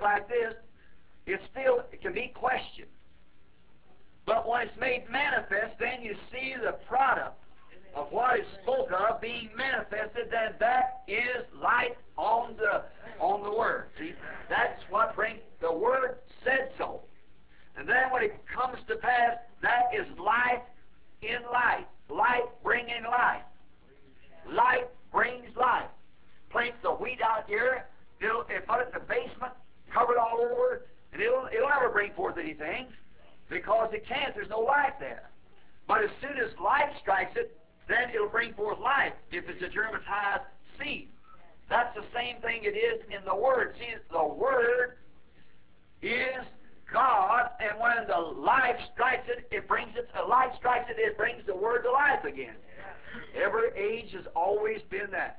like this, it can be questioned. But when it's made manifest, then you see the product of what is spoke of being manifested, then that is light on the Word. See, that's what brings, the Word said so. And then when it comes to pass, that is light in light. Light bringing light. Light brings light. Place the wheat out here, and put it in the basement, cover it all over, and it'll never bring forth anything because it can't. There's no light there. But as soon as light strikes it, then it'll bring forth life if it's a germatized seed. That's the same thing it is in the Word. See, the Word is God, and when the life strikes it, it brings the Word to life again. Every age has always been that.